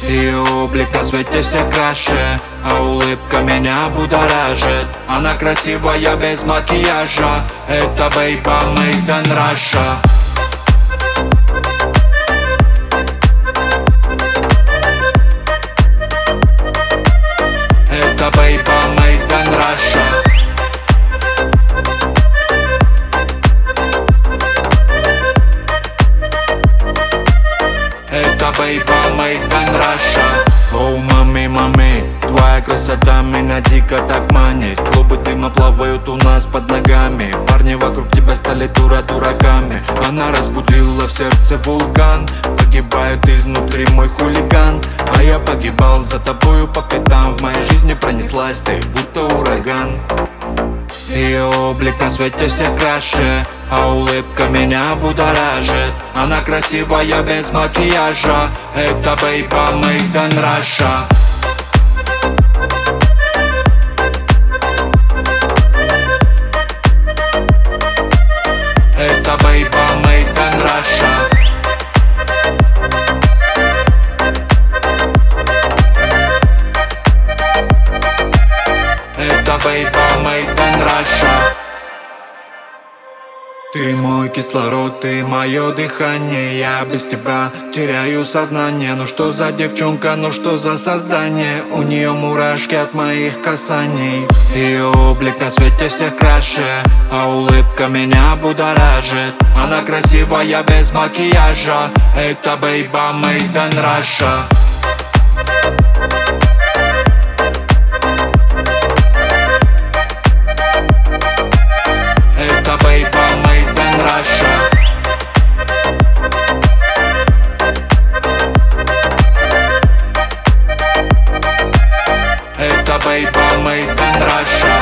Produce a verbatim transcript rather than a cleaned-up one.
Ее облик на свете все краше, а улыбка меня будоражит. Она красивая без макияжа, это бейба made in Russia. Это бейба made in Russia. Это бейба made in Russia. Оу, мами, мами, твоя красота меня дико так манит. Клубы дыма плавают у нас под ногами. Парни вокруг тебя стали дура дураками. Она разбудила в сердце вулкан. Погибает изнутри мой хулиган. А я погибал за тобою по пятам. В моей жизни пронеслась ты, будто ураган. Ее облик на свете все краше, а улыбка меня будоражит. Она красивая без макияжа, это бейба made in Russia. Это бейба made in Russia. Это бейба made in Russia. Ты мой кислород, ты мое дыхание. Я без тебя теряю сознание. Ну что за девчонка, ну что за создание? У нее мурашки от моих касаний. Ее облик на свете всех краше, а улыбка меня будоражит. Она красивая без макияжа, это бейба made in Russia. Это бейба made in Russia. Это бейба made in Russia.